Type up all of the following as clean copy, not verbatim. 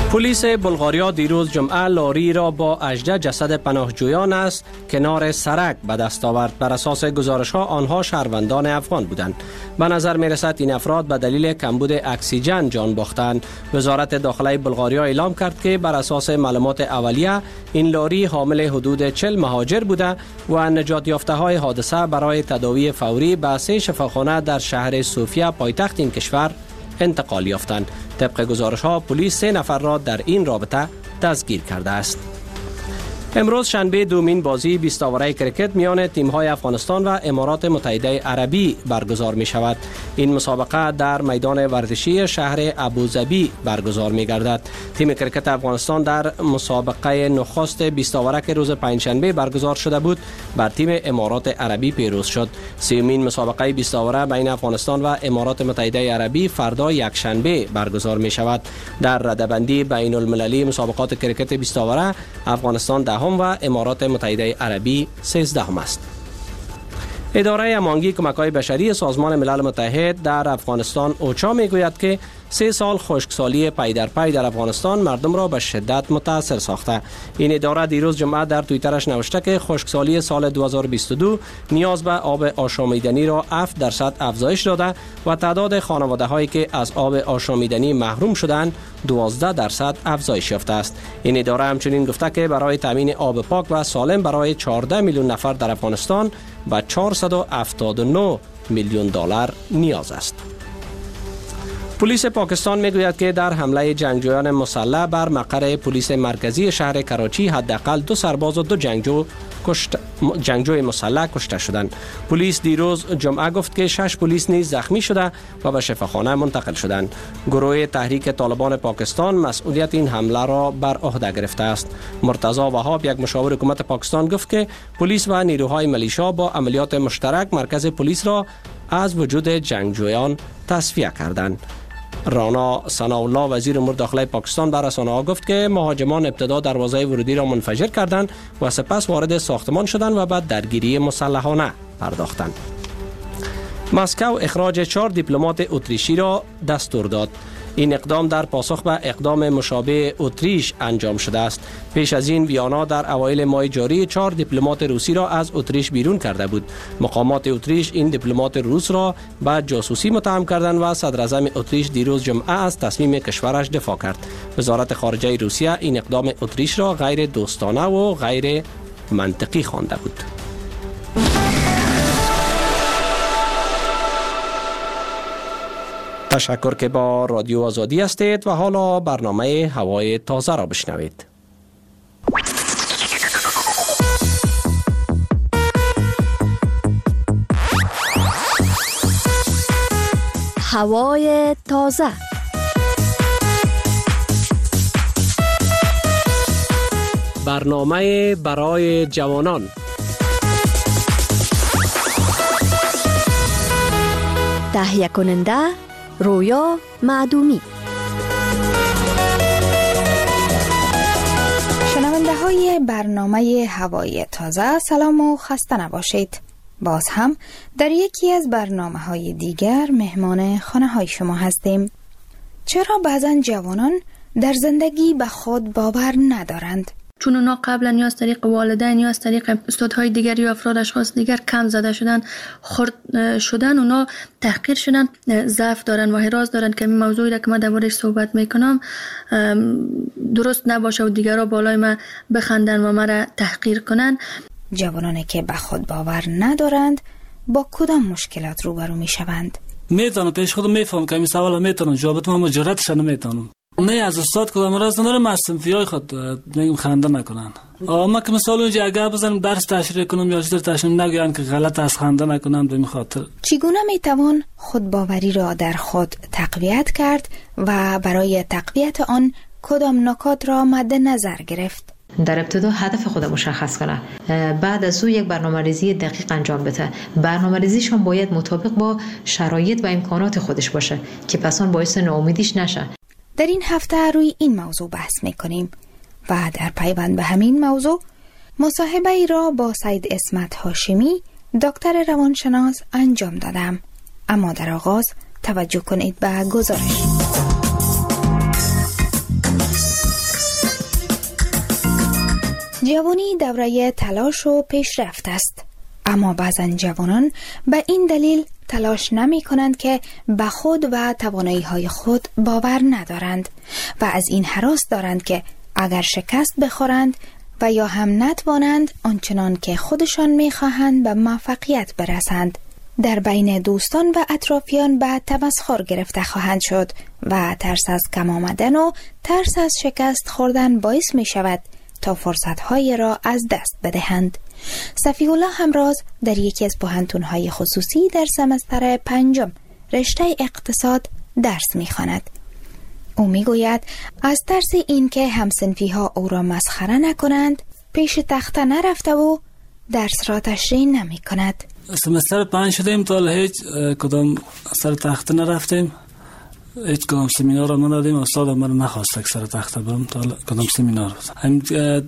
پلیس بلغاریا دیروز جمعه لاری را با 18 جسد پناهجویان است کنار سرک به دست آورد. بر اساس گزارش ها آنها شهروندان افغان بودند. به نظر می رسد این افراد به دلیل کمبود اکسیژن جان باختند. وزارت داخله بلغاریا اعلام کرد که بر اساس معلومات اولیه این لاری حامل حدود 40 مهاجر بوده و نجات یافته های حادثه برای تداوی فوری به 3 شفاخانه در شهر سوفیا پایتخت این کشور انتقال یافتند. طبق گزارش ها پلیس 3 نفر را در این رابطه دستگیر کرده است. امروز شنبه دومین بازی 20 اوره کرکت میان تیم های افغانستان و امارات متحده عربی برگزار می شود. این مسابقه در میدان ورزشی شهر ابوظبی برگزار می گردد. تیم کرکت افغانستان در مسابقه نخست 20 اوره که روز پنجشنبه برگزار شده بود بر تیم امارات عربی پیروز شد. سومین مسابقه 20 اوره بین افغانستان و امارات متحده عربی فردا یکشنبه برگزار می شود. در رده‌بندی بین المللی مسابقات کرکت 20 اوره افغانستان دهم و امارات متحده عربی 13 است. اداره امانگی کمک‌های بشری سازمان ملل متحد در افغانستان اوچا میگوید که 3 سال خشکسالی پی در پی در افغانستان مردم را به شدت متاثر ساخته. این اداره دیروز جمعه در توییترش نوشته که خشکسالی سال 2022 نیاز به آب آشامیدنی را 7% افزایش داده و تعداد خانواده هایی که از آب آشامیدنی محروم شدند 12% افزایش یافته است. این اداره همچنین گفته که برای تامین آب پاک و سالم برای 14 میلیون نفر در افغانستان به 479 میلیون دلار نیاز است. پلیس پاکستان میگوید که در حمله جنگجویان مسلح بر مقر پلیس مرکزی شهر کراچی حداقل 2 سرباز و 2 جنگجوی مسلح کشته شدند. پلیس دیروز جمعه گفت که 6 پلیس نیز زخمی شده و به شفاخانه منتقل شدند. گروه تحریک طالبان پاکستان مسئولیت این حمله را بر عهده گرفته است. مرتضی وهاب یک مشاور حکومت پاکستان گفت که پلیس و نیروهای ملیشا با عملیات مشترک مرکز پلیس را از وجود جنگجویان تصفیه کردند. رانا ثناءالله وزیر امور داخلی پاکستان بر رسانه‌ها گفت که مهاجمان ابتدا دروازه ورودی را منفجر کردند و سپس وارد ساختمان شدند و بعد درگیری مسلحانه پرداختند. مسکو اخراج 4 دیپلمات اتریشی را دستور داد. این اقدام در پاسخ به اقدام مشابه اتریش انجام شده است. پیش از این ویانا در اوایل ماه جاری 4 دیپلمات روسی را از اتریش بیرون کرده بود. مقامات اتریش این دیپلمات روس را به جاسوسی متهم کردند و صدر اعظم اتریش دیروز جمعه از تصمیم کشورش دفاع کرد. وزارت خارجه روسیه این اقدام اتریش را غیر دوستانه و غیر منطقی خوانده بود. تشکر که با رادیو آزادی هستید و حالا برنامه هوای تازه را بشنوید. هوای تازه. برنامه برای جوانان. تهیه کننده رویا معدومی. شنونده های برنامه هوای تازه سلام و خسته نباشید. باز هم در یکی از برنامه های دیگر مهمان خانه های شما هستیم. چرا بعضن جوانان در زندگی به خود باور ندارند؟ چون اونا قبلا یا از طریق والدین یا از طریق استادهای دیگر یا افراد اشخاص دیگر کم زده شدن، خرد شدن، اونا تحقیر شدن، ضعف دارن و حراس دارن که این موضوعی را که من دربارش صحبت میکنم درست نباشه و دیگرها بالای من بخندن و مرا تحقیر کنن. جوانانی که به خود باور ندارند با کدام مشکلات روبرو میشوند؟ میتونم پیش خودم میفهم که این سوال میتونم جوابت من مجردش نمیتونم. نه از استاد کدام راست ندارم، از صنفیای خود میگم خنده نکنن. ما که مثلا اونجا اگر بزنم درس تشریح کنم یا چیزی تشریح نگوین که غلط از خنده نکنم به این خاطر. چگونه میتوان خودباوری را در خود تقویت کرد و برای تقویت آن کدام نکات را مد نظر گرفت؟ در ابتدا هدف خود مشخص کنه، بعد از او یک برنامه‌ریزی دقیق انجام بده. برنامه‌ریزیشون باید مطابق با شرایط و امکانات خودش باشه که پس آن باعث ناامیدیش نشه. در این هفته روی این موضوع بحث می‌کنیم و در پیوند به همین موضوع مصاحبه ای را با سید اسمت هاشمی دکتر روانشناس انجام دادم. اما در آغاز توجه کنید به گزارش. جوانی دوره تلاش و پیشرفت است، اما بعضن جوانان به این دلیل تلاش نمی کنند که به خود و توانایی های خود باور ندارند و از این هراس دارند که اگر شکست بخورند و یا هم نتوانند آنچنان که خودشان می خواهند به موفقیت برسند، در بین دوستان و اطرافیان به تمسخر گرفته خواهند شد و ترس از کم آمدن و ترس از شکست خوردن باعث می شود تا فرصت‌های را از دست بدهند. صفی الله همراز در یکی از پوهنتون‌های خصوصی در سمستر 5 رشته اقتصاد درس می‌خواند. او می‌گوید از ترس اینکه همسنفی‌ها او را مسخره نکنند پیش تخته نرفته و درس را تشریح نمی‌کند. سمستر 5 شدیم تا هیچ کدام سر تخته نرفتیم، هیچ کدام سمینار را ندادیم. استاد ما نخواست که سر تخته برم تا کدام سمینار. هم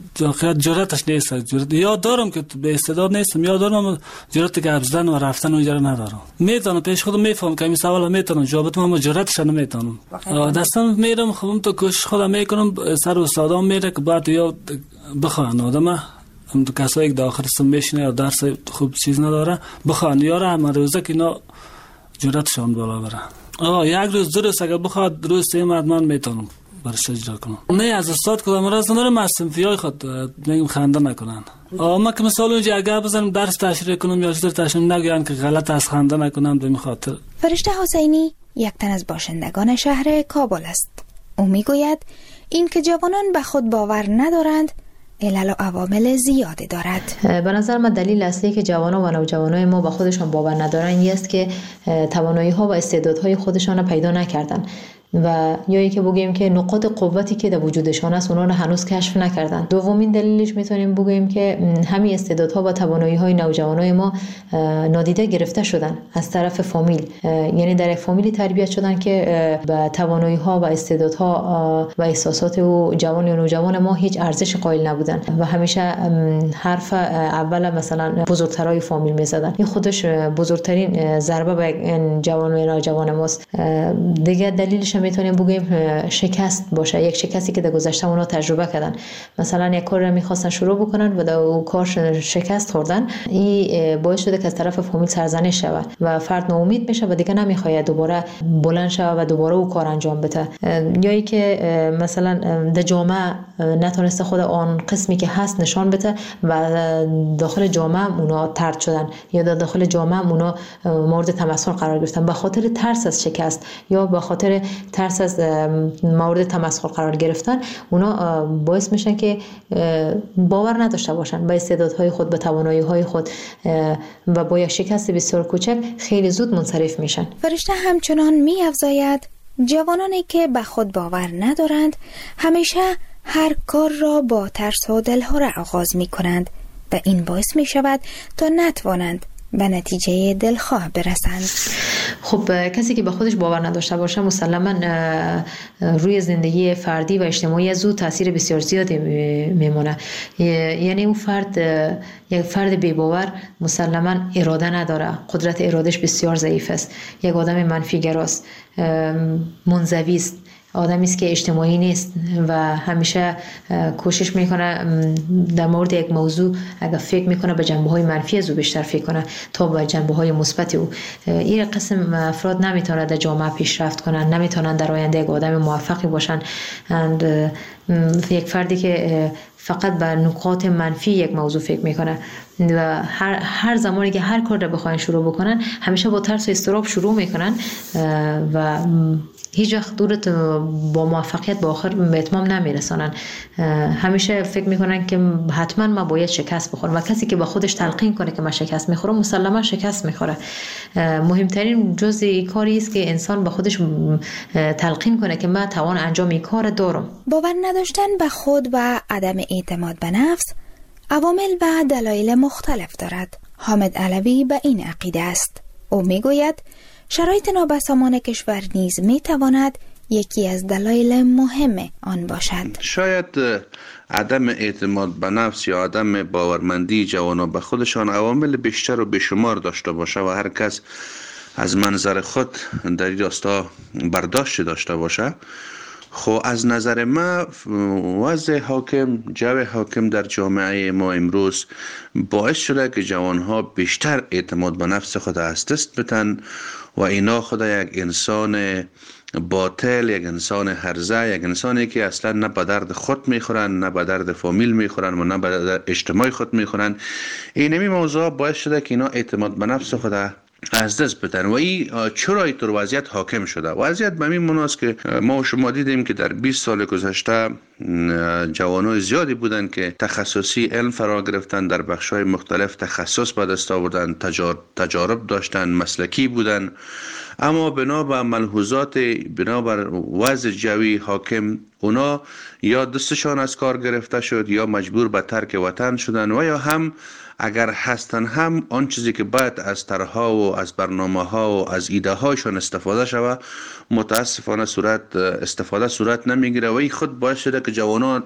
جرأتش نیست. یاد دارم که به استعداد نیستم، یاد دارم جرأت گپ زدن و رفتن اونجا ندارم. میتونم پیش خودم میفهم که این سوال میتونم جواب بدم، اما جرأتش نمیتونم. دستم میرم خودم تو کوشش خودم میکنم، سر استادام میره که بعد یا بخوان آدم هم تو کسایی که داخل سم میشینه یا درس خوب چیز نداره بخوان یاره هم روزه که اینا جرأتشون بالا بره. یک روز دو روز اگر بخواد روز سیم من میتونم برش اجرا کنم. نه از استاد کدام راست ندارم، از صنفیای خود میگم خنده نکنن. ما که مثلا اونجا اگر بزنم درس تشریح کنم یا چیزی تشریح نگوین که غلط از خنده نکنم به این خاطر. فرشته حسینی یک تن از باشندگان شهر کابل است. او میگوید این که جوانان به خود باور ندارند علل و عوامل زیادی دارد. به نظر من دلیل اصلی که جوانان و نوجوانای ما به خودشان باور ندارن این است که توانایی ها و استعدادهای خودشان را پیدا نکردن و یا اینکه بگیم که نقاط قوتی که در وجودشان است اونا رو هنوز کشف نکردن. دومین دلیلش میتونیم بگیم که همین استعدادها و توانایی‌های نوجوانای ما نادیده گرفته شدن از طرف فامیل، یعنی در یک فامیلی تربیت شدن که به توانایی‌ها و استعدادها و احساسات و جوان و نوجوان ما هیچ ارزش قائل نبودن و همیشه حرف اول مثلا بزرگترای فامیل میزدن. این خودش بزرگترین ضربه به جوان و نوجوان ماست. دیگه دلیلش میتونیم بگیم شکست باشه، یک شکستی که در گذشته اونا تجربه کردن. مثلا یک کار رو میخواستن شروع بکنن و در اون کار شکست خوردن، این باعث شده که از طرف فامیل سرزنش شود و فرد ناامید میشه و دیگه نمیخواد دوباره بلند شود و دوباره اون کار انجام بده. یا ای که مثلا در جامعه نتونسته خود آن قسمی که هست نشان بده و داخل جامعه اونا طرد شدن یا در داخل جامعه اونا مورد تمسخر قرار گرفتن به خاطر ترس از شکست یا به خاطر ترس از مورد تمسخر قرار گرفتن. اونا باعث میشن که باور نداشته باشن به استعدادهای خود، به توانایی‌های خود و با یک شکست بسیار کوچک خیلی زود منصرف میشن. فرشته همچنان می‌افزاید جوانانی که به خود باور ندارند همیشه هر کار را با ترس و دلهره آغاز می‌کنند و این باعث می‌شود تا نتوانند به نتیجه دلخواه برسند. خب کسی که به خودش باور نداشته باشه مسلماً روی زندگی فردی و اجتماعی از او تاثیر بسیار زیادی میمونه. یعنی اون فرد یک فرد بی باور مسلماً اراده نداره، قدرت ارادش بسیار ضعیف است، یک آدم منفی گراست، منزوی است، آدمی است که اجتماعی نیست و همیشه کوشش میکنه در مورد یک موضوع اگر فکر میکنه به جنبه‌های منفی از او بیشتر فکر کنه تا به جنبه‌های مثبت او. این قسم افراد نمیتونن در جامعه پیشرفت کنن، نمیتونن در آینده یک آدم موفقی باشن. یک فردی که فقط به نکات منفی یک موضوع فکر میکنه و هر زمانی که هر کار را بخواین شروع بکنن همیشه با ترس و اضطراب شروع میکنن و هیچ وقت دورت با موفقیت با آخر به اتمام نمیرسانن. همیشه فکر میکنن که حتما ما باید شکست بخورم و کسی که با خودش تلقین کنه که من شکست میخورم مسلما شکست میخوره. مهمترین جزء کاری است که انسان با خودش تلقین کنه که من توان انجام این کار دارم. باور نداشتن به خود و عدم اعتماد به نفس عوامل و دلایل مختلف دارد. حامد علوی به این عقیده است. او میگوید شرایط نابسامان کشور نیز میتواند یکی از دلایل مهم آن باشد. شاید عدم اعتماد به نفس یا عدم باورمندی جوانان به خودشان عوامل بیشتر و بیشمار داشته باشه و هر کس از منظر خود در این راستا برداشت داشته باشه. خب از نظر ما وضع حاکم، جو حاکم در جامعه ما امروز باعث شده که جوانها بیشتر اعتماد به نفس خود از دست بدن و اینا خود یک انسان باطل، یک انسان هرزه، یک انسانی که اصلا نه به درد خود میخورن، نه به درد فامیل میخورن و نه به درد اجتماع خود میخورن. اینمی موضوع باعث شده که اینا اعتماد به نفس خود از دست بدن و این چرا اینطور وضعیت حاکم شده. وضعیت به این مناست که ما و شما دیدیم که در 20 سال گذشته جوانای زیادی بودن که تخصصی علم فرا گرفتن، در بخش‌های مختلف تخصص به دست آوردن، تجارب داشتن، مسلکی بودن، اما بنابر ملحوظات، بنابر وضع جوی حاکم، اونا یا دستشان از کار گرفته شد یا مجبور به ترک وطن شدن و یا هم اگر هستن هم آن چیزی که باید از طرح‌ها و از برنامه‌ها و از ایده هاشون استفاده شود متاسفانه صورت نمیگیره و این خود باعث شده که جوانان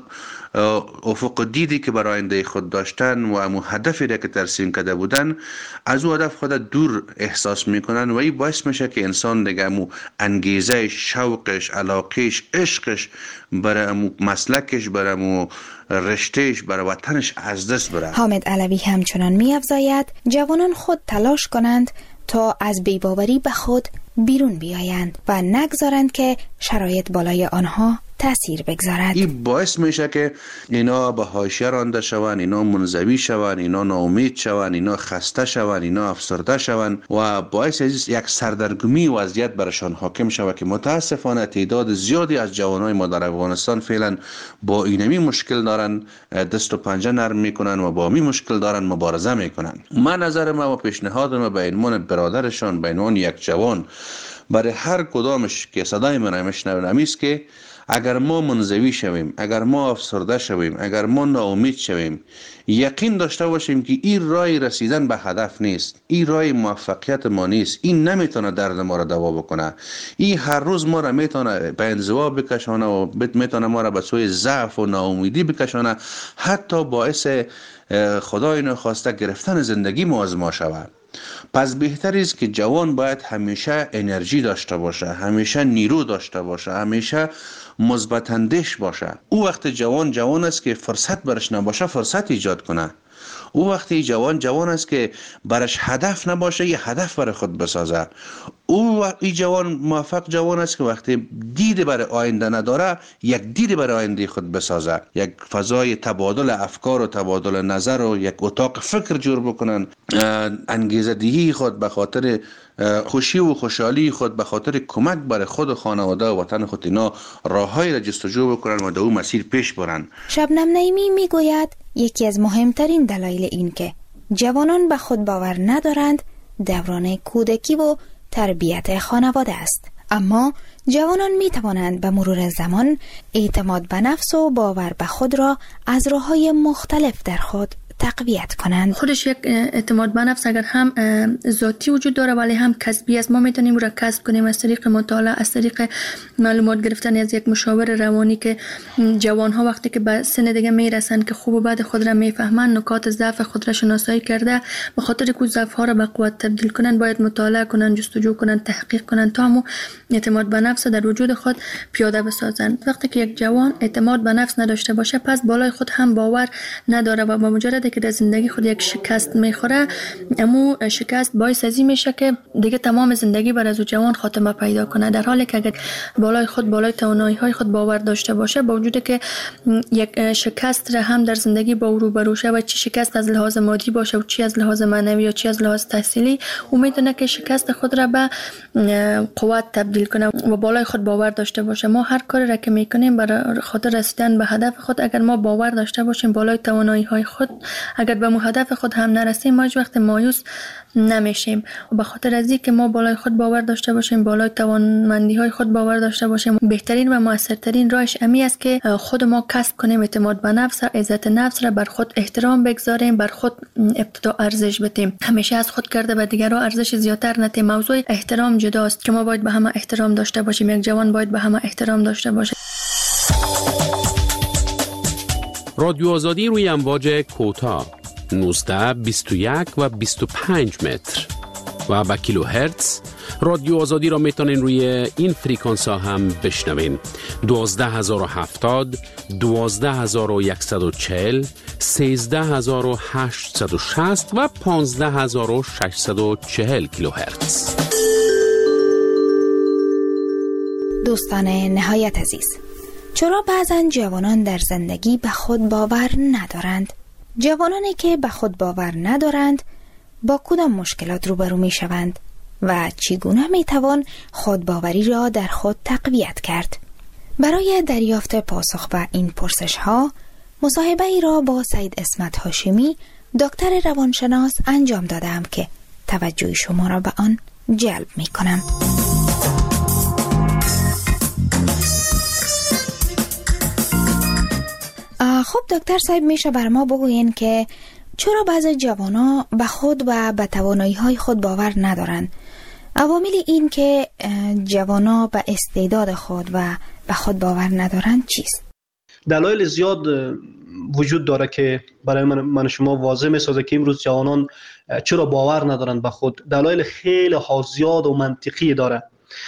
افق دیدی که برای آینده خود داشتن و امو هدفی که ترسیم کرده بودن از او هدف خود دور احساس میکنن و این باعث میشه که انسان دیگه امو انگیزه، شوقش، علاقش، عشقش برای امو مسلکش، برای امو رشتهش، برای وطنش از دست بره. حامد علوی همچنان می‌افزاید جوانان خود تلاش کنند تا از بی‌باوری به خود بیرون بیایند و نگذارند که شرایط بالای آنها تأثیر بگذارد. این باعث میشه که اینا به حاشیه رانده شوند، اینا منزوی شوند، اینا ناامید شوند، اینا خسته شوند، اینا افسرده شوند و باعث یک سردرگمی وضعیت برشان حاکم شود که متاسفانه تعداد زیادی از جوانای ما در افغانستان فعلا با اینمی مشکل دارن، دست و پنجه نرم میکنن و با این مشکل دارن مبارزه میکنن. من نظر ما و پیشنهاد ما به عنوان برادرشان، به عنوان یک جوان، برای هر کدامش که صدای من میشنوند است که اگر ما منزوی شویم، اگر ما افسرده شویم، اگر ما ناامید شویم، یقین داشته باشیم که این راه رسیدن به هدف نیست، این راه موفقیت ما نیست، این نمیتونه درد ما را دوا بکنه، این هر روز ما را میتونه به انزوا بکشانه و میتونه ما را به سوی ضعف و ناامیدی بکشانه، حتی باعث خدای نخواسته گرفتن زندگی ما از ما شود. پس بهتر است که جوان باید همیشه انرژی داشته باشه، همیشه نیرو داشته باشه، همیشه مثبت اندیش باشه. او وقت جوان است که فرصت برش نباشه فرصت ایجاد کنه. او وقتی جوان است که برش هدف نباشه یه هدف برای خود بسازه. او جوان موفق جوان است که وقتی دید برای آینده نداره یک دید برای آینده خود بسازه، یک فضای تبادل افکار و تبادل نظر و یک اتاق فکر جور بکنن، انگیزه دهی خود به خاطر خوشی و خوشحالی خود، به خاطر کمک برای خود و خانواده و وطن خود اینا راههایی را جستجو بکنن و در اون مسیر پیش برن. شبنم نعیمی میگوید یکی از مهمترین دلایل این که جوانان به خود باور ندارند دوران کودکی و تربیت خانواده است. اما جوانان می توانند به مرور زمان اعتماد به نفس و باور به خود را از راه‌های مختلف در خود تقویت کنند. خودش یک اعتماد به نفس اگر هم ذاتی وجود داره ولی هم کسبی است. ما میتونیم را کسب کنیم از طریق مطالعه، از طریق معلومات گرفتن از یک مشاور روانی که جوان ها وقتی که به سن دیگه میرسن که خوب و بد خود را میفهمن، نکات ضعف خود را شناسایی کرده به خاطر که ضعف ها را به قوت تبدیل کنن باید مطالعه کنن، جستجو کنن، تحقیق کنن تا هم اعتماد به نفس در وجود خود پیاده بسازن. وقتی که یک جوان اعتماد به نفس نداشته باشه پس بالای خود هم باور نداره و با مجرد که در زندگی خود یک شکست میخوره، امو شکست باعث ازی میشه که دیگه تمام زندگی بر از او جوان خاتمه پیدا کنه. در حالی که اگر بالای توانایی های خود باور داشته باشه، با وجود که یک شکست را هم در زندگی با او روبرو شه و چی شکست از لحاظ مادی باشه و چی از لحاظ معنوی یا چی از لحاظ تحصیلی، او میتونه که شکست خود را به قوت تبدیل کنه و بالای خود باور داشته باشه. ما هر کاری را که میکنیم برای خاطر رسیدن به هدف خود اگر ما باور داشته باشیم بالای توانایی های خود، اگر به هدف خود هم نرسیم ما هیچ وقت مایوس نمیشیم. و به خاطر از اینکه ما بالای خود باور داشته باشیم، بالای توانمندی های خود باور داشته باشیم، بهترین و موثرترین راهش امی است که خود ما کسب کنیم اعتماد به نفس، عزت نفس را، بر خود احترام بگذاریم، بر خود ابتدا ارزش بدیم. همیشه از خود کرده به دیگران ارزش زیاتر ندیم. موضوع احترام جداست که ما باید به همه احترام داشته باشیم. یک جوان باید به همه احترام داشته باشه. رادیو آزادی روی امواج کوتاه 19، 21 و 25 متر. و به کیلو هرتز. رادیو آزادی را میتونین روی این فریکانس ها هم بشنوین: 12070، 12140، 13860 و 15640 کیلو هرتز. دوستان نهایت عزیز، چرا بعضن جوانان در زندگی به خود باور ندارند؟ جوانانی که به خود باور ندارند با کدام مشکلات روبرو می شوند و چگونه می توان خودباوری را در خود تقویت کرد؟ برای دریافت پاسخ به این پرسش ها مصاحبه ای را با سید اسمت هاشمی، دکتر روانشناس انجام دادم که توجه شما را به آن جلب می کنم. خب دکتر صاحب، میشه بر ما بگوین که چرا بعضی جوانا به خود و به توانایی‌های خود باور ندارند؟ عوامل این که جوانا به استعداد خود و به خود باور ندارند چیست؟ دلایل زیاد وجود داره که برای من شما واضح میسازه که امروز جوانان چرا باور ندارند به خود. دلایل خیلی زیاد و منطقی داره،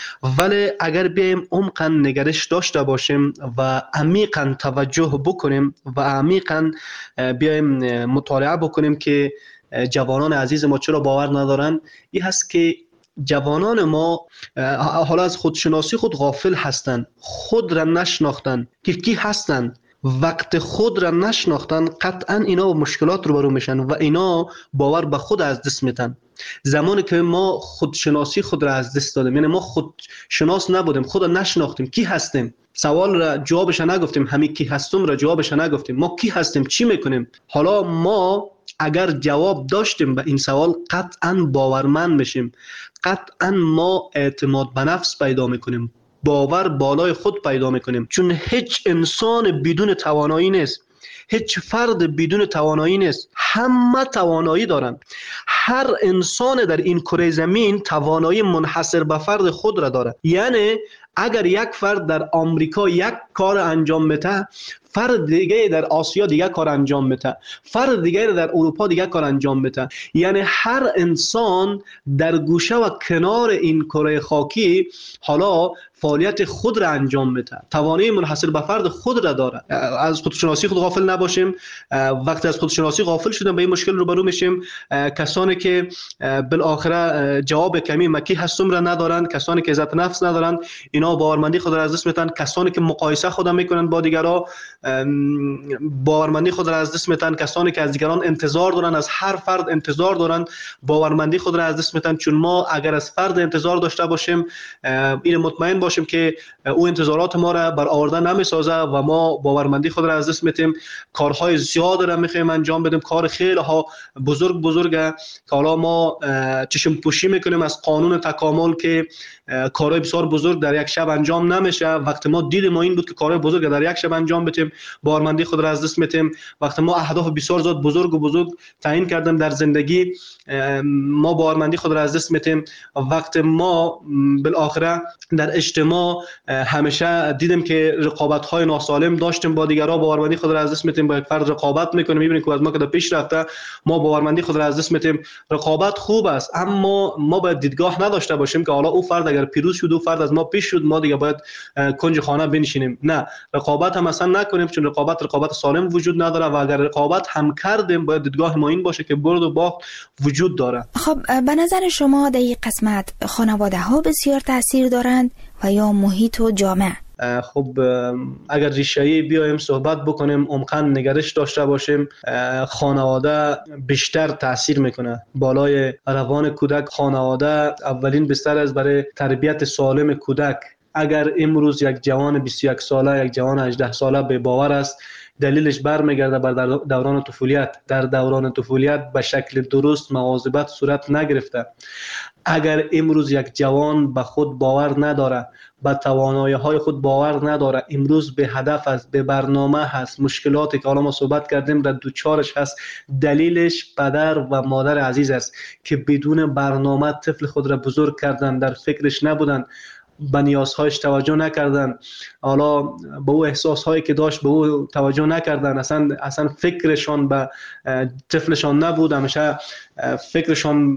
ولی اگر بیایم عمقاً نگرش داشته باشیم و عمیقاً توجه بکنیم و عمیقاً بیایم مطالعه بکنیم که جوانان عزیز ما چرا باور ندارن، این هست که جوانان ما حالا از خودشناسی خود غافل هستند، خود را نشناختن که کی هستن. وقت خود را نشناختن قطعا اینا با مشکلات روبرو میشن و اینا باور به خود از دست میدن. زمانی که ما خودشناسی خود را از دست دادیم، یعنی ما خودشناس نبودیم، خود را نشناختیم، کی هستیم، سوال را جوابش نگفتیم، همین کی هستم را جوابش نگفتیم، ما کی هستیم، چی میکنیم. حالا ما اگر جواب داشتیم به این سوال قطعا باورمند میشیم، قطعا ما اعتماد به نفس پیدا میکنیم، باور بالای خود پیدا میکنیم. چون هیچ انسان بدون توانایی نیست، هیچ فرد بدون توانایی نیست، همه توانایی دارن. هر انسان در این کره زمین توانایی منحصر به فرد خود را داره. یعنی اگر یک فرد در آمریکا یک کار انجام بده، فرد دیگه در آسیا دیگه کار انجام بده، فرد دیگه در اروپا دیگه کار انجام بده. یعنی هر انسان در گوشه و کنار این کره خاکی حالا فعالیت خود را انجام بده، توانایی منحصر به فرد خود را داره. از خودشناسی خود غافل نباشیم. وقتی از خودشناسی غافل شدیم به این مشکل روبرو میشیم. کسانی که بالاخره جواب کمی مکی هستم را ندارند، کسانی که عزت نفس ندارند، اینا باورمندی خود را از دست میدن. کسانی که مقایسه خود میکنن با دیگران، باورمندی خود را از دست میدن. کسانی که از دیگران انتظار دارن، از هر فرد انتظار دارن، باورمندی خود را از دست میدن. چون ما اگر از فرد انتظار داشته باشیم، این مطمئن باشیم که او انتظارات ما را برآورده نمیسازه و ما باورمندی خود را از دست میدیم. کارهای زیاد را میخوایم انجام بدیم، کار خیلی ها بزرگه که حالا ما چشم پوشی میکنیم از قانون تکامل که کارهای بسیار بزرگ در یک شب انجام نمیشه. وقتی ما دید ما این بود که کارهای بزرگ در یک شب انجام بدیم، باورمندی خود را از دست میدیم. وقتی ما اهداف بسیار زیاد بزرگ تعیین کردیم در زندگی، ما باورمندی خود را از دست میدیم. وقتی ما بالاخره در اجتماع همیشه دیدیم که رقابت‌های ناسالم داشتیم با دیگران، باورمندی خود را از دست میدیم. با یک فرد رقابت میکنیم، میبینیم که از ما که در پیش رفته، ما باورمندی خود را از دست میدیم. رقابت خوب است، اما ما باید دیدگاه نداشته باشیم که حالا او فرد اگر پیروز شد، او فرد از ما پیش شد، ما دیگه باید کنج خانه بنشینیم. نه، رقابت هم اصلا نکنیم، چون رقابت سالم وجود نداره و اگر رقابت هم کردیم باید دیدگاه ما این باشه که برد و باخت وجود داره. خب به نظر شما در این قسمت خانواده ها بسیار تاثیر دارند و یا محیط و جامعه؟ خب اگر ریشه‌ای بیایم صحبت بکنیم، عمقاً نگرش داشته باشیم، خانواده بیشتر تاثیر میکنه بالای روان کودک. خانواده اولین بستر است برای تربیت سالم کودک. اگر امروز یک جوان 21 ساله، یک جوان 18 ساله به باور است، دلیلش برمیگرده بر دوران طفولیت. در دوران طفولیت به شکل درست مواظبت صورت نگرفته. اگر امروز یک جوان به خود باور نداره، به توانایی‌های خود باور نداره، امروز به هدف است، به برنامه هست، مشکلاتی که حالا ما صحبت کردیم در دوچارش هست، دلیلش پدر و مادر عزیز است که بدون برنامه طفل خود را بزرگ کردن، در فکرش نبودن، به نیازهایش توجه نکردن، حالا به او احساسهایی که داشت به او توجه نکردن، اصلا فکرشان به طفلشان نبود، همیشه فکرشان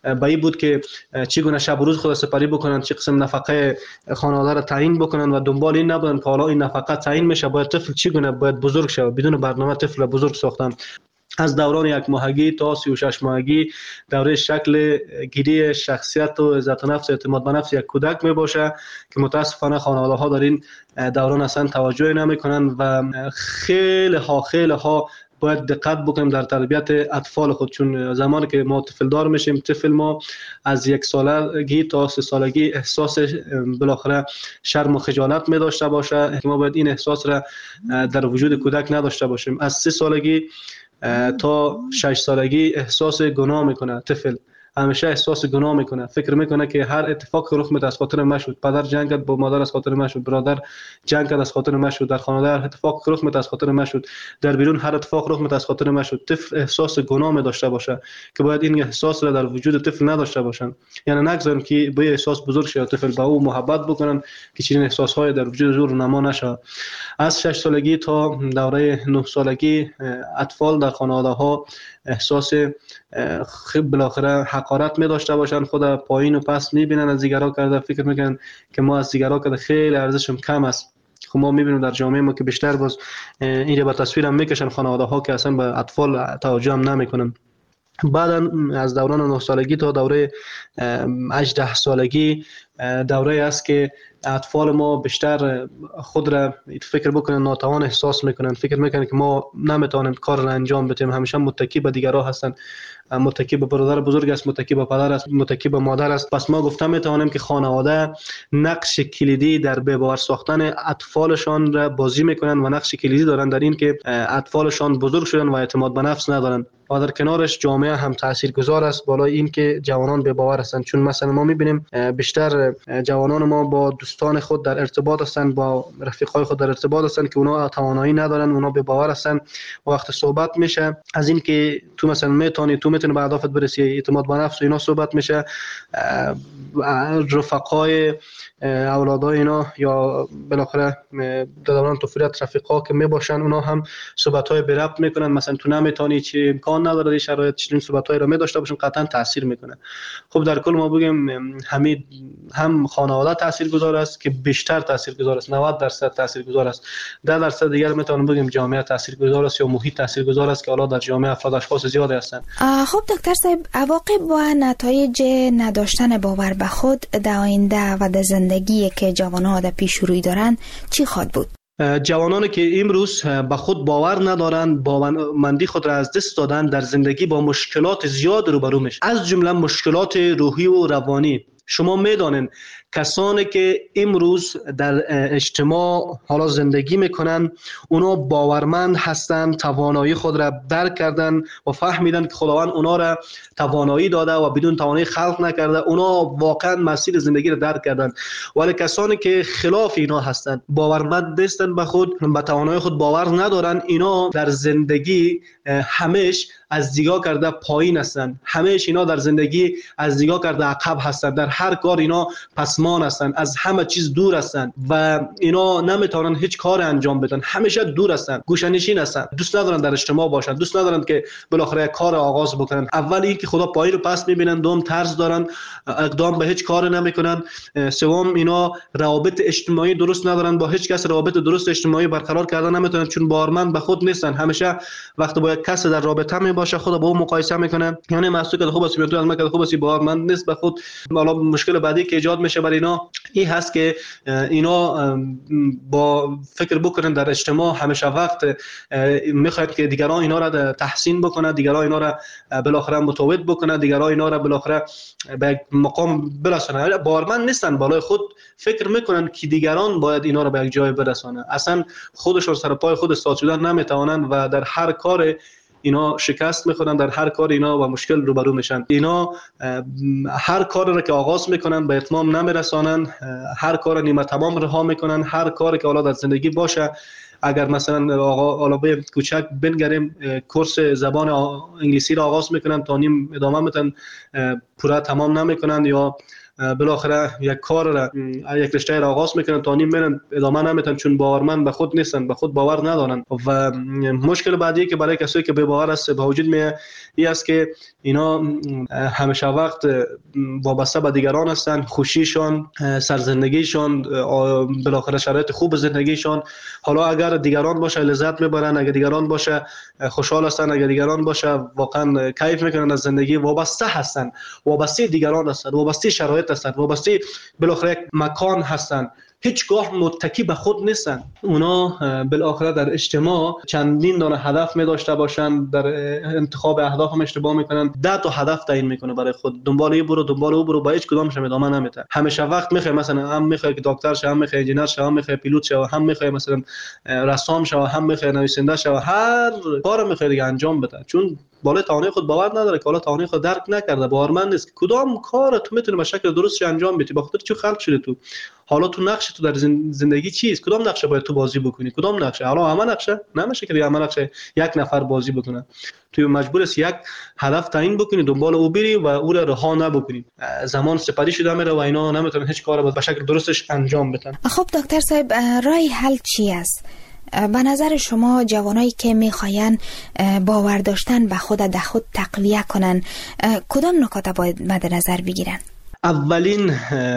به این بود که چگونه شب و روز خود سپری بکنن، چه قسم نفقه خانواده را تعیین بکنن و دنبال این نبودن که حالا این نفقه تعیین میشه باید طفل چگونه باید بزرگ شه. بدون برنامه طفل بزرگ ساختن. از دوران 1 ماهگی تا 36 ماهگی دوره شکل گیری شخصیت و عزت نفس، اعتماد به نفس یک کودک می باشه که متاسفانه خانواده ها در این دوران اصلا توجه نمی کنن و خیلی ها باید دقت بکنیم در تربیت اطفال خود، چون زمانی که ما طفل دار میشیم، طفل ما از 1 سالگی تا 3 سالگی احساس بالاخره شرم و خجالت می داشته باشه. ما باید این احساس را در وجود کودک نداشته باشیم. از 3 سالگی تا 6 سالگی احساس گناه میکنه طفل، همیشه احساس گناه میکنه، فکر میکنه که هر اتفاق رخ میده از خاطر من شد، پدر جنگ کرد با مادر از خاطر من شد، برادر جنگ کرد از خاطر من شد، در خانواده هر اتفاق رخ میده از خاطر من شد، در بیرون هر اتفاق رخ میده از خاطر من شد. طفل احساس گناه می داشته باشه که باید این احساس را در وجود طفل نداشته باشن، یعنی نگذاریم که به احساس بزرگ شه، طفل با او محبت بکنن که چنین احساس های در وجود زور نما نشه. از 6 سالگی تا دوره 9 سالگی اطفال در خانواده ها احساس بالاخره حقارت می داشته باشن، خود پایین و پس میبینن، از دیگرها کرده فکر میکنن که ما از دیگرها کرده خیلی ارزشم کم است. خب ما میبینیم در جامعه ما که بیشتر باز این رو به تصویر هم میکشن خانواده ها که اصلا به اطفال توجه هم نمیکنن. بعد از دوران 9 سالگی تا دوره 18 سالگی دوره است که اطفال ما بیشتر خود را فکر بکنن ناتوان احساس میکنن، فکر میکنن که ما نمیتونیم کار را انجام بدیم، همیشه متکی به دیگرها هستن، متکی به برادر بزرگ است، متکی به پدر است، متکی به مادر است. پس ما گفتم میتونیم که خانواده نقش کلیدی در به باور ساختن اطفالشان را بازی میکنن و نقش کلیدی دارن در این که اطفالشان بزرگ شدن و اعتماد به نفس ندارن. و در کنارش جامعه هم تاثیرگذار است بالای این که جوانان به باور هستند، چون مثلا ما میبینیم بیشتر جوانان ما با دوستان خود در ارتباط هستند، با رفیقای خود در ارتباط هستند که اونا توانایی ندارن، اونا به باور هستند. وقت صحبت میشه از این که تو مثلا میتونی به اهدافت برسی، اعتماد به نفس و اینا صحبت میشه، رفقای اولادای اینا یا بالاخره دوران طفولیت رفیقا که میباشن اونا هم صحبت‌های به ربط میکنن، مثلا تو نمیتونی، چی امکان نداره این شرایط، چنین صحبت‌هایی رو می‌داشته باشن، قطعا تاثیر میکنه. خب در کل ما بگیم هم خانواده تاثیرگذار است که بیشتر تاثیرگذار است، 90% تاثیرگذار است، 10% دیگر میتونیم بگیم جامعه تاثیرگذار است یا محیط تاثیرگذار است که حالا در جامعه افراد اشخاص زیاد هستند. خب دکتر صاحب، عواقب و نتایج نداشتن باور به خود در آینده و در زندگی که جوانان در پیش روی دارند چی خواهد بود؟ جوانانی که امروز به خود باور ندارند، باورمندی خود را از دست دادن، در زندگی با مشکلات زیاد روبرو میشن، از جمله مشکلات روحی و روانی. شما میدانید کسانی که امروز در اجتماع حالا زندگی میکنن اونا باورمند هستند، توانایی خود را درک کردن و فهمیدن که خداوند اونا را توانایی داده و بدون توانایی خلق نکرده، اونا واقعا مسیر زندگی را درک کردن. ولی کسانی که خلاف اینا هستند، باورمند نیستند به خود، به توانایی خود باور ندارن، اینا در زندگی همیشه از دیگاه کرده پایین هستند، همیشه اینا در زندگی از دیگاه کرده عقب هستند، در هر کار اینا پسمان هستند، از همه چیز دور هستند و اینا نمیتونن هیچ کار انجام بدن، همیشه دور هستند، گوشه‌نشین هستند، دوست ندارن در اجتماع باشن، دوست ندارن که بالاخره کار آغاز بکنن. اول این که خدا پایین رو پس میبینن، دوم طرز دارن، اقدام به هیچ کار نمیکنن، سوم اینا روابط اجتماعی درست ندارن، با هیچ کس روابط درست اجتماعی برقرار کردن نمیتونن، چون باورمند به خود نیستن. همیشه وقتی با یک کس در رابطه باشه خود با اون مقایسه میکنه، یعنی محسوب که خوب است، میتونه از من که خوب است، باورمند نیست به خود. حالا مشکل بعدی که ایجاد میشه برای اینا این هست که اینا با فکر بکنن در اجتماع همیشه وقت میخواد که دیگران اینا را تحسین بکنه، دیگران اینا را بالاخره متوجه بکنه، دیگران اینا را بالاخره به مقام برسونه. باورمند نیستن بالای خود، فکر میکنن که دیگران باید اینا را به یک جای برسونه، اصلا خودشون سر پای خود استاد شدن نمیتوانند و در هر کار اینا شکست میخورن، در هر کار اینا با مشکل روبرو میشن. اینا هر کار را که آغاز میکنن به اتمام نمیرسانن، هر کار نیمه تمام رها میکنن. هر کاری که حالا در زندگی باشه، اگر مثلا حالا به کوچک بنگریم کورس زبان انگلیسی را آغاز میکنن تا نیم ادامه میتن، پورا تمام نمیکنن، یا بالاخره یک کار را یک رشته را آغاز میکنن تا نیم میرن ادامه نمیتن، چون باورمند به خود نیستن، به خود باور ندارن. و مشکل بعدی که برای کسایی که بی باور است به وجود میاد این است که اینا همیشه وقت وابسته به دیگران هستن، خوشیشان، سرزندگیشان، بالاخره شرایط خوب زندگیشان، حالا اگر دیگران باشه لذت میبرن، اگر دیگران باشه خوشحال هستن، اگر دیگران باشه واقعا کیف میکنن از زندگی. وابسته هستن، وابسته دیگران هستن، وابسته شرایط هستن، وابسته بالاخره یک مکان هستن، هیچگاه متکی به خود نیستن. اونا بالاخره در اجتماع چندین دانه هدف می داشته باشن، در انتخاب اهداف هم اشتباه میکنن، 10 تا هدف تعیین میکنه برای خود، دنبال این برو دنبال اون برو، با هیچ کدامش ادامه نمیده. همیشه وقت میخواد مثلا هم میخواد که دکتر شه، هم میخواد انجینر شه، هم میخواد پیلوت شه، هم میخواد مثلا رسام شه، هم میخواد نویسنده شه، هر کار میخواد دیگه انجام بده، چون بالای توانایی خود باور نداره که حالا توانایی خود درک نکرده، باورمند نیست کدام کار تو میتونی به شکل درستش انجام بدی. به خاطر چی خلق شده تو؟ حالا تو نقش تو در زندگی چیست؟ کدام نقشه باید تو بازی بکنی؟ کدام نقشه؟ حالا همه نقشه نمیشه که همه نقشه یک نفر بازی بکنه. تو مجبور است یک هدف تعیین بکنی، دنبال او بری و او را رها نبکنی. زمان سپری شده میره و اینا نمیتونن هیچ کار به شکل درستش انجام بدن. خب دکتر صاحب، راه حل چی است؟ به نظر شما جوانایی که میخواین باور داشتن به خود تقویه کنن کدام نکات باید مد نظر بگیرن؟ اولین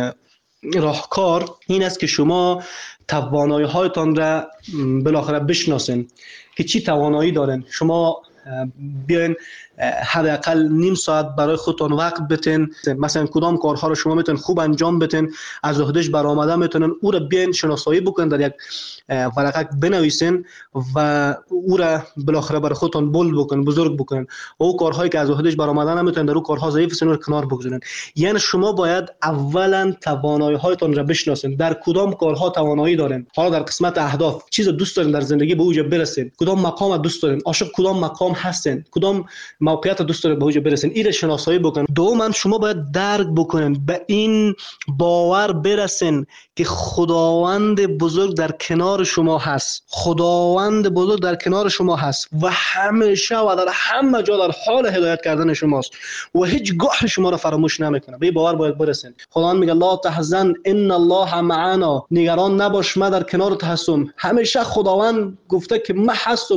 راهکار این است که شما توانایی هایتان را بالاخره بشناسین که چی توانایی دارین. شما بیاین حداقل نیم ساعت برای خودتون وقت بتین، مثلا کدام کارها رو شما میتونین خوب انجام بدین، از عهدهش برآمده میتونین، او رو بیاین شناسایی بکنین، در یک ورقه بنویسین و او را بالاخره برای خودتون بولد بکنین، بزرگ بکنین. و او کارهایی که از عهدهش برآمده نمیتونین، در او کارها ضعیف هستین، رو کنار بگذارین. یعنی شما باید اولا توانایی هایتون را بشناسین، در کدام کارها توانایی دارین. حالا در قسمت اهداف چیز دوست دارین در زندگی به اوج برسین، کدام مقام دوست دارین، عاشق کدام مقام هستین، کدام موقعیت دوست دارین به اوج برسین، این شناسایی بکنین. دوما شما باید درک بکنین، به این باور برسین که خداوند بزرگ در کنار شما هست، خداوند بزرگ در کنار شما هست و همیشه و در همه جا در حال هدایت کردن شماست و هیچ گاه شما را فراموش نمیکنه. به این باور باید برسین. خداوند میگه لا تحزن ان الله معنا، نگران نباش من در کنارت هستم. همیشه خداوند گفته که من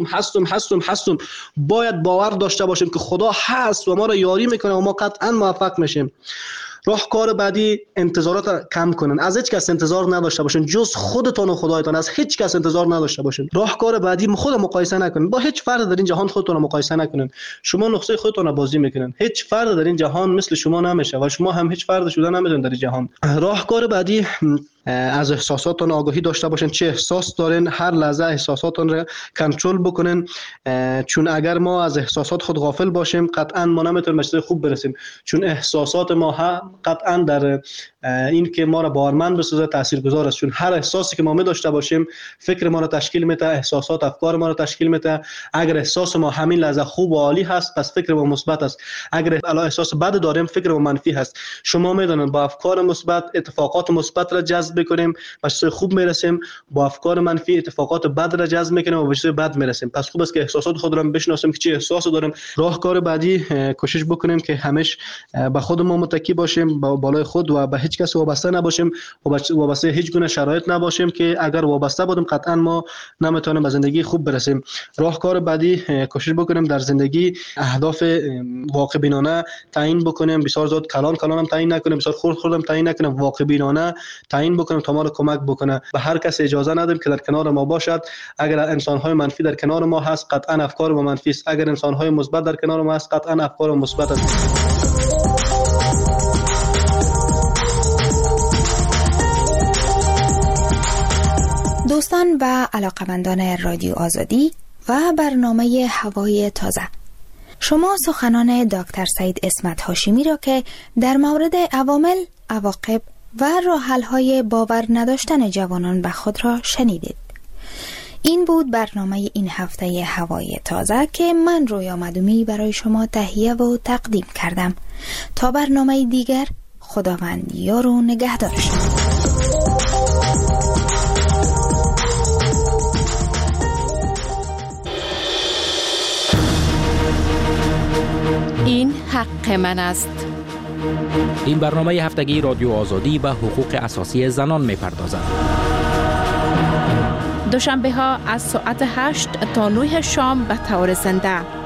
هستم. باید باور داشته باشیم که خدا هست و ما را یاری میکنه و ما قطعا موفق میشیم. راهکار بعدی، انتظارات کم کنن، از هیچ کس انتظار نداشته باشین جز خودتون و خدایتان، از هیچ کس انتظار نداشته باشین. راهکار بعدی، خود مقایسه نکنین، با هیچ فرد در این جهان خودتون مقایسه نکنین. شما نقطه خودتون رو بازی میکنین، هیچ فرد در این جهان مثل شما نمیشه و شما هم هیچ فرد شده نمیتونین در این جهان. راهکار بعدی، از احساساتتون آگاهی داشته باشین، چه احساس دارین، هر لحظه احساساتتون رو کنترل بکنین، چون اگر ما از احساسات خود غافل باشیم قطعا ما نمیتونیم به چیز خوب برسیم، چون احساسات ما هم قطعا در این که ما را باورمند بسازه تاثیرگذار است، چون هر احساسی که ما می داشته باشیم فکر ما را تشکیل میده، احساسات افکار ما را تشکیل میده. اگر احساس ما همین لحظه خوب و عالی هست پس فکر ما مثبت است، اگر احساس بد داریم فکر ما منفی هست. شما میدونید با افکار مثبت اتفاقات مثبت را جذب بکنیم به چیز خوب میرسیم، با افکار منفی اتفاقات بد را جذب میکنیم و به چیز بد میرسیم. پس خوب است که احساسات خود را بشناسیم که چه احساسی داریم. راهکار بعدی، کوشش بکنیم که همیشه به خودمون متکی باشیم، با بالای خود و به هیچ کس وابسته نباشیم و وابسته هیچ گونه شرایط نباشیم که اگر وابسته بودیم قطعا ما نمیتونیم به زندگی خوب برسیم. راهکار بعدی، کوشش بکنیم در زندگی اهداف واقع بینانه تعیین بکنیم، بسیار زیاد کلان هم تعیین نکنیم، بسیار خرد هم تعیین نکنیم، واقع بینانه تعیین بکنیم تا ما رو کمک بکنه. به هر کس اجازه ندیم که در کنار ما باشد. اگر انسان‌های منفی در کنار ما هست قطعا افکار ما منفی است، اگر انسان‌های مثبت در کنار ما هست قطعا افکار مثبت است. دوستان و علاقمندان رادیو آزادی و برنامه هوای تازه، شما سخنان دکتر سعید اسمت هاشمی را که در مورد عوامل، عواقب و راه‌حل‌های باور نداشتن جوانان به خود را شنیدید. این بود برنامه این هفته هوای تازه که من رویا مدومی برای شما تهیه و تقدیم کردم. تا برنامه دیگر، خداوند یار و نگهدار شما. این حق من است. این برنامه هفتگی رادیو آزادی به حقوق اساسی زنان می‌پردازد. دوشنبه ها از ساعت 8 تا 9 شام به طور زنده